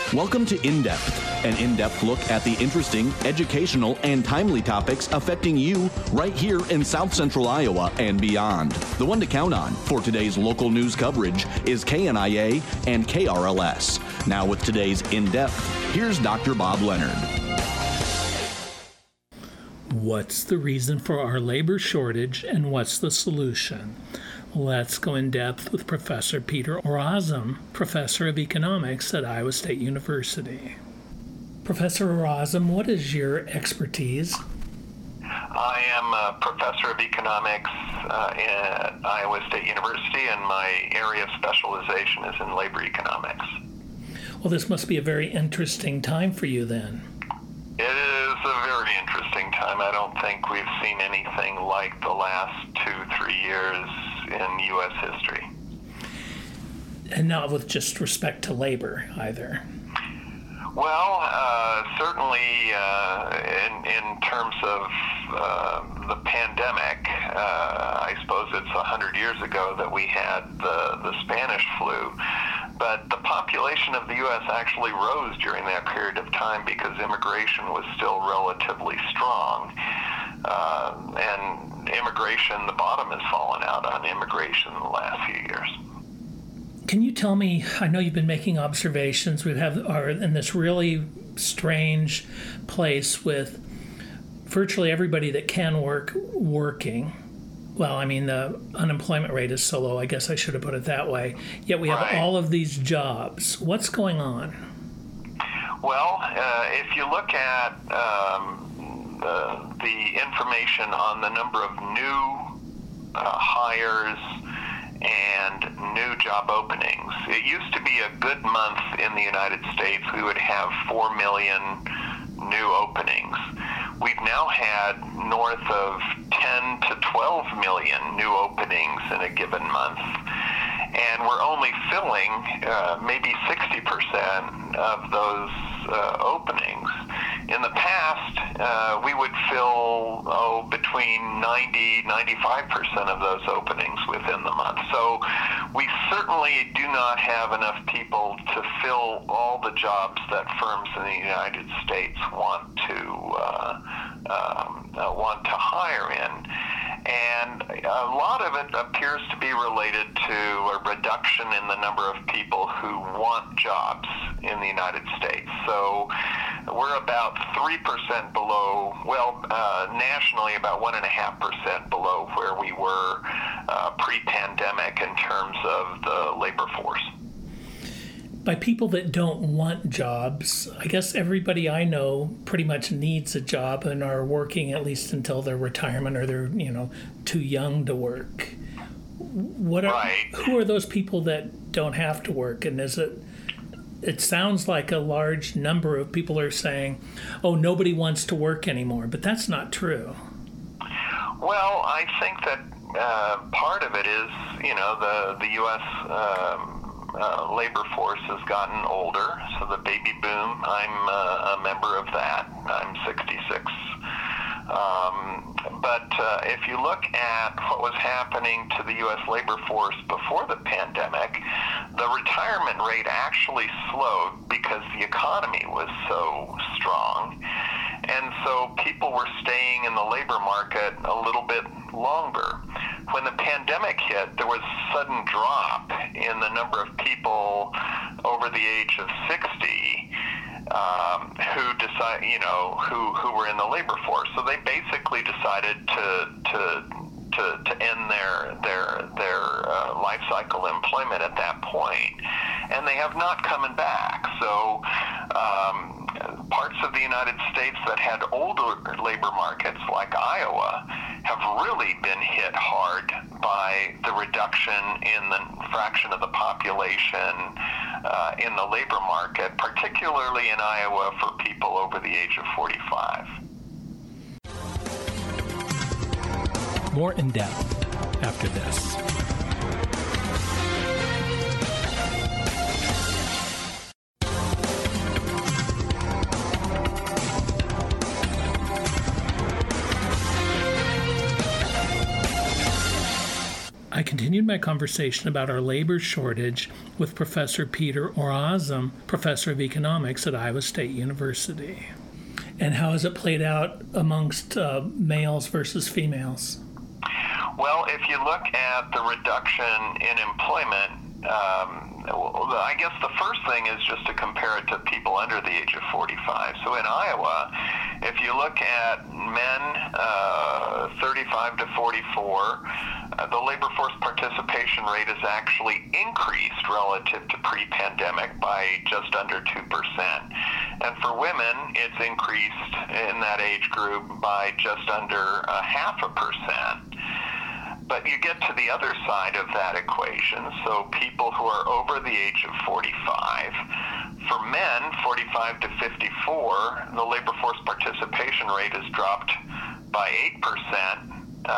Welcome to In Depth, an in-depth look at the interesting, educational, and timely topics affecting you right here in South Central Iowa and beyond. The one to count on for today's local news coverage is KNIA and KRLS. Now with today's In Depth, here's Dr. Bob Leonard. What's the reason for our labor shortage and what's the solution? Let's go in depth with Professor Peter Orazum, Professor of Economics at Iowa State University. Professor Orazum, what is your expertise? I am a professor of economics at Iowa State University, and my area of specialization is in labor economics. Well, this must be a very interesting time for you then. It is a very interesting time. I don't think we've seen anything like the last 2-3 years in U.S. history. And not with just respect to labor either. Well, certainly in terms of the pandemic, I suppose it's 100 years ago that we had the Spanish flu, but the population of the U.S. actually rose during that period of time because immigration was still relatively strong. And immigration, the bottom has fallen out on immigration in the last few years. Can you tell me, I know you've been making observations, are in this really strange place with virtually everybody that can work working. Well, I mean, the unemployment rate is so low, I guess I should have put it that way. Yet we have all of these jobs. What's going on? Well, if you look at the information on the number of new hires and new job openings, it used to be a good month in the United States. We would have 4 million new openings. We've now had north of 10 to 12 million new openings in a given month, and we're only filling maybe 60% of those openings. In the past, we would fill between 90-95% of those openings within the month. So we certainly do not have enough people to fill all the jobs that firms in the United States want to hire in. And a lot of it appears to be related to a reduction in the number of people who want jobs in the United States. So we're about 3% below, nationally about 1.5% below where we were pre-pandemic in terms of the labor force. By people that don't want jobs, I guess everybody I know pretty much needs a job and are working at least until their retirement, or they're, too young to work. Who are those people that don't have to work? And it sounds like a large number of people are saying, oh, nobody wants to work anymore, but that's not true. Well, I think that part of it is, the U.S. Labor force has gotten older, so the baby boom, I'm a member of that. I'm 66. But if you look at what was happening to the U.S. labor force before the pandemic, the retirement rate actually slowed because the economy was so strong. And so people were staying in the labor market a little bit longer. When the pandemic hit, there was a sudden drop in the number of people over the age of 60 who were in the labor force. So they basically decided to end their life cycle employment at that point, and they have not come back. So parts of the United States that had older labor markets, like Iowa, have really been hit hard by the reduction in the fraction of the population in the labor market, particularly in Iowa for people over the age of 45. More in depth after this. continued my conversation about our labor shortage with Professor Peter Orazem, Professor of Economics at Iowa State University. And how has it played out amongst males versus females? Well, if you look at the reduction in employment, I guess the first thing is just to compare it to people under the age of 45. So in Iowa, if you look at men 35 to 44, the labor force participation rate has actually increased relative to pre-pandemic by just under 2%. And for women, it's increased in that age group by just under 0.5%. But you get to the other side of that equation, so people who are over the age of 45. For men, 45 to 54, the labor force participation rate has dropped by 8%,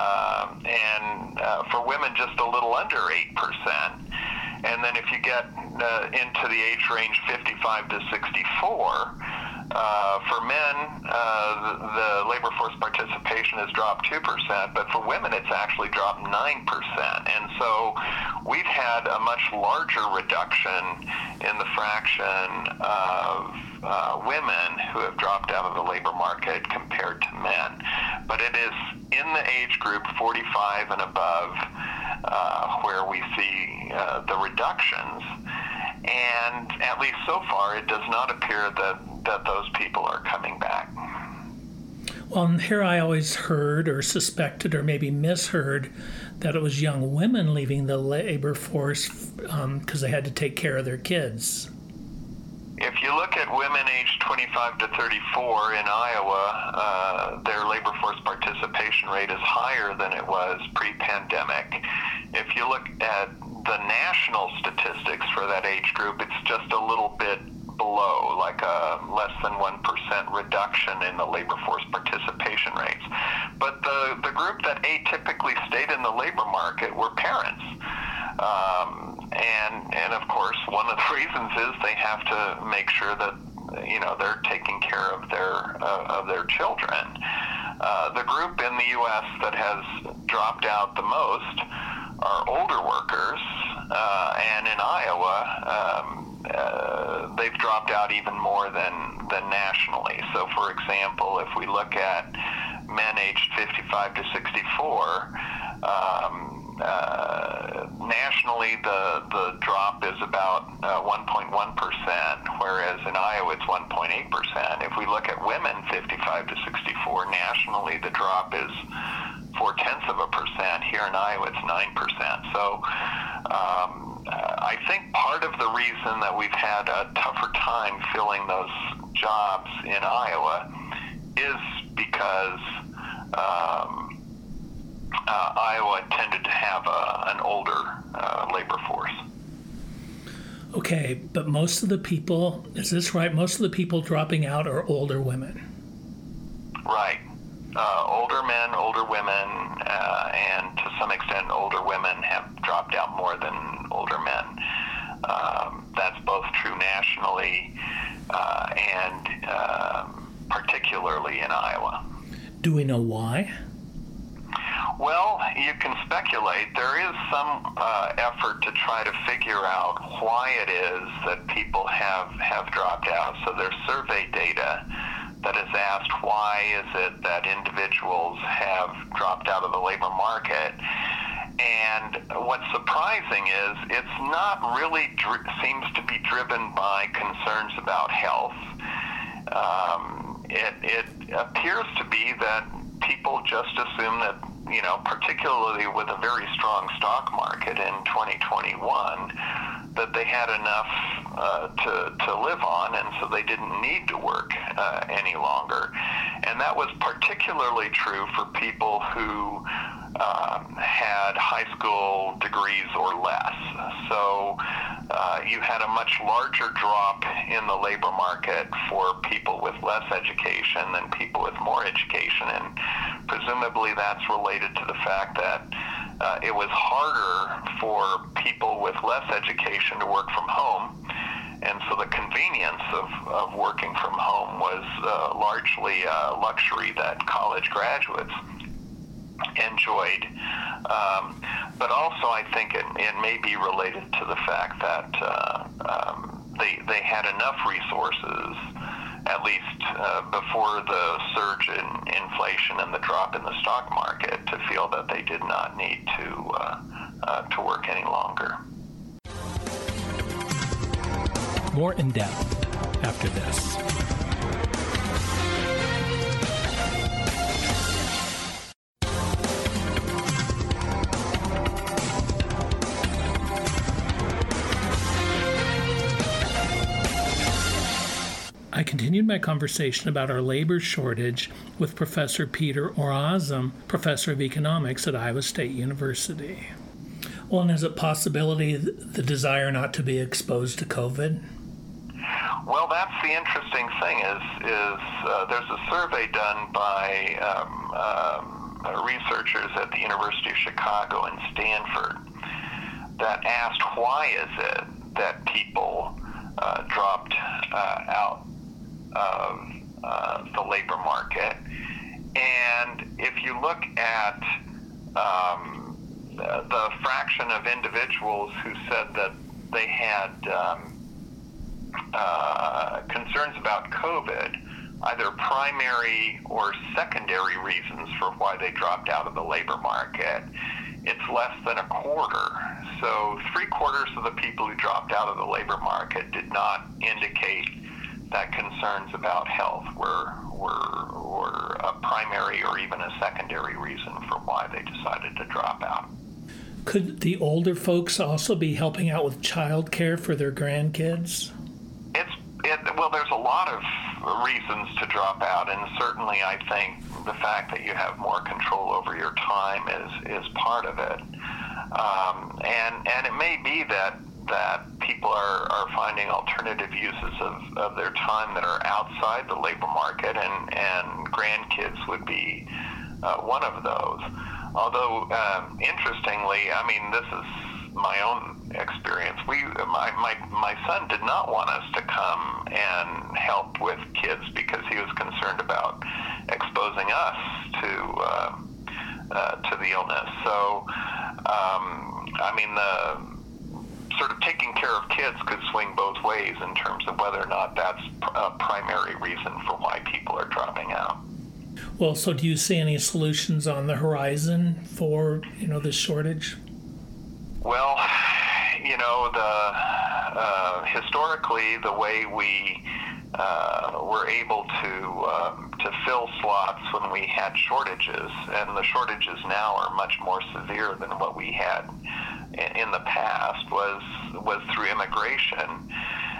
and for women, just a little under 8%. And then if you get into the age range 55 to 64, for men, the labor force participation has dropped 2%, but for women, it's actually dropped 9%. And so we've had a much larger reduction in the fraction of women who have dropped out of the labor market compared to men. But it is in the age group 45 and above where we see the reductions. And at least so far, it does not appear that those people are coming back. Well, and here I always heard or suspected or maybe misheard that it was young women leaving the labor force because they had to take care of their kids. If you look at women aged 25 to 34 in Iowa, their labor force participation rate is higher than it was pre-pandemic. If you look at the national statistics for that age group, it's just a little bit below, like a less than 1% reduction in the labor force participation rates. But the group that atypically stayed in the labor market were parents. And of course, one of the reasons is they have to make sure that they're taking care of their children. The group in the U.S. that has dropped out the most are older workers, and in Iowa, they've dropped out even more than nationally. So, for example, if we look at men aged 55 to 64, nationally the drop is about 1.1%, whereas in Iowa it's 1.8%. If we look at women 55 to 64, nationally the drop is 0.4%. Here in Iowa it's 9%. So I think part of the reason that we've had a tougher time filling those jobs in Iowa is because Iowa tended to have an older labor force. Okay, but most of the people, is this right? Most of the people dropping out are older women. Right. Older men, older women, and to some extent older women have dropped out more than older men. That's both true nationally and particularly in Iowa. Do we know why? Well, you can speculate. There is some effort to try to figure out why it is that people have dropped out. So there's survey data that is asked, why is it that individuals have dropped out of the labor market? And what's surprising is it's not really seems to be driven by concerns about health. It appears to be that people just assume that, particularly with a very strong stock market in 2021, that they had enough to live on, and so they didn't need to work any longer. And that was particularly true for people who had high school degrees or less. So you had a much larger drop in the labor market for people with less education than people with more education, and presumably that's related to the fact that it was harder for people with less education to work from home, and so the convenience of working from home was largely a luxury that college graduates enjoyed. but also I think it may be related to the fact that they had enough resources, at least before the surge in inflation and the drop in the stock market, to feel that they did not need to work any longer. More in depth after this. I continued my conversation about our labor shortage with Professor Peter Orazm, Professor of Economics at Iowa State University. Well, and is it possibility the desire not to be exposed to COVID? Well, that's the interesting thing is there's a survey done by researchers at the University of Chicago and Stanford that asked why is it that people dropped out of the labor market. And if you look at the fraction of individuals who said that they had concerns about COVID, either primary or secondary reasons for why they dropped out of the labor market, it's less than a quarter. So 3/4 of the people who dropped out of the labor market did not indicate that concerns about health were a primary or even a secondary reason for why they decided to drop out. Could the older folks also be helping out with child care for their grandkids? Well, there's a lot of reasons to drop out, and certainly I think the fact that you have more control over your time is part of it. And it may be that people are finding alternative uses of their time that are outside the labor market, and grandkids would be one of those. Although, interestingly, I mean, this is my own experience. My son did not want us to come and help with kids because he was concerned about exposing us to the illness. So, I mean, the sort of taking care of kids could swing both ways in terms of whether or not that's a primary reason for why people are dropping out. Well, so do you see any solutions on the horizon for, this shortage? Well, historically, the way we were able to fill slots when we had shortages, and the shortages now are much more severe than what we had in the past, was through immigration.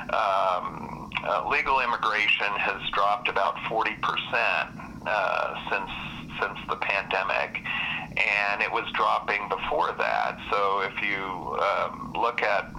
Legal immigration has dropped about 40% since the pandemic, and it was dropping before that. So if you look at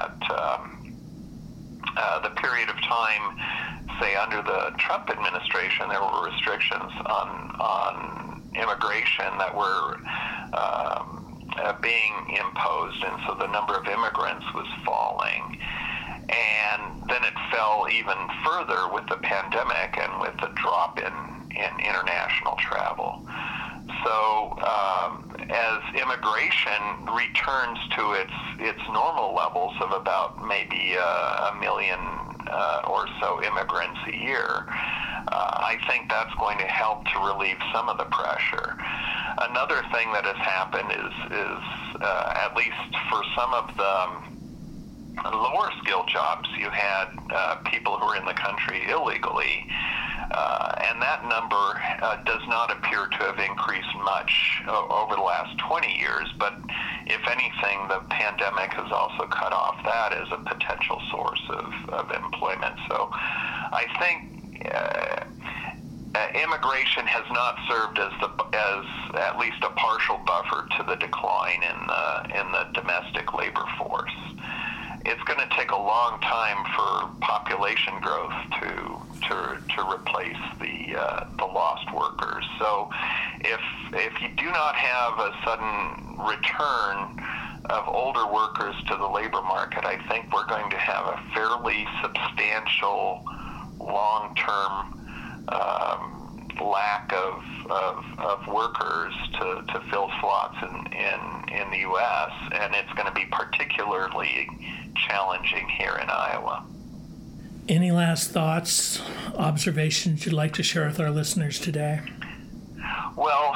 the period of time, say under the Trump administration, there were restrictions on immigration that were being imposed, and so the number of immigrants was falling. And then it fell even further with the pandemic and with the drop in international travel. So as immigration returns to its normal levels of about maybe a million or so immigrants a year, I think that's going to help to relieve some of the pressure. Another thing that has happened is at least for some of the lower skill jobs, you had people who were in the country illegally, and that number does not appear to have increased much over the last 20 years, but if anything, the pandemic has also cut off that as a potential source of employment. So I think immigration has not served as at least a partial buffer to the decline in the domestic labor force. It's going to take a long time for population growth to replace the lost workers. So if you do not have a sudden return of older workers to the labor market, I think we're going to have a fairly substantial long-term lack of workers to fill slots in the U.S., and it's going to be particularly challenging here in Iowa. Any last thoughts, observations you'd like to share with our listeners today? Well,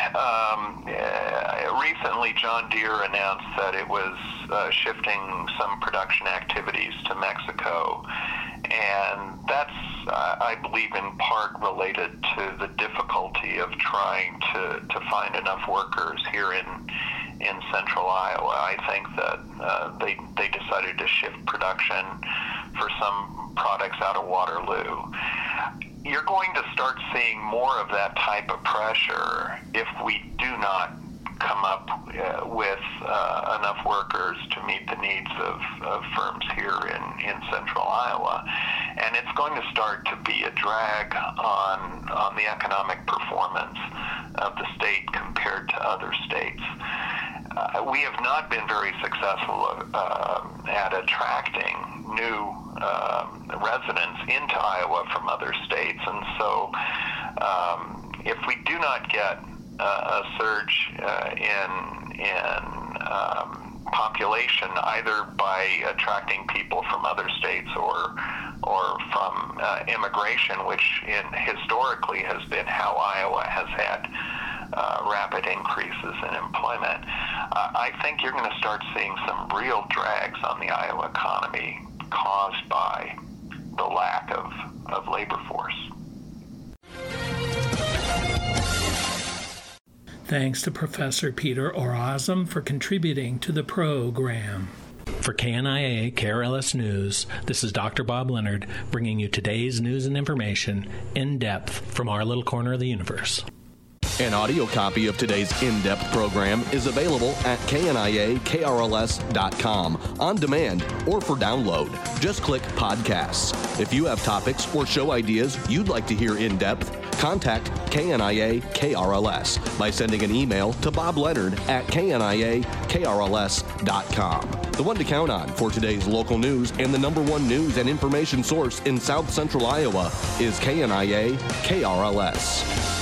recently John Deere announced that it was shifting some production activities to Mexico, and that's, I believe, in part related to the difficulty of trying to find enough workers here in central Iowa. I think that they decided to shift production for some products out of Waterloo. You're going to start seeing more of that type of pressure if we do not come up with enough workers to meet the needs of firms here in central Iowa. And it's going to start to be a drag on the economic performance of the state compared to other states. We have not been very successful at attracting new residents into Iowa from other states, and so if we do not get a surge in population, either by attracting people from other states or from immigration, which historically has been how Iowa has had rapid increases in employment, I think you're going to start seeing some real drags on the Iowa economy caused by the lack of labor force. Thanks to Professor Peter Orazum for contributing to the program. For KNIA KRLS News, this is Dr. Bob Leonard bringing you today's news and information in depth from our little corner of the universe. An audio copy of today's in-depth program is available at KNIA-KRLS.com on demand or for download. Just click Podcasts. If you have topics or show ideas you'd like to hear in depth, contact KNIA-KRLS by sending an email to BobLeonard@KNIA-KRLS.com. The one to count on for today's local news and the #1 news and information source in South Central Iowa is KNIA-KRLS.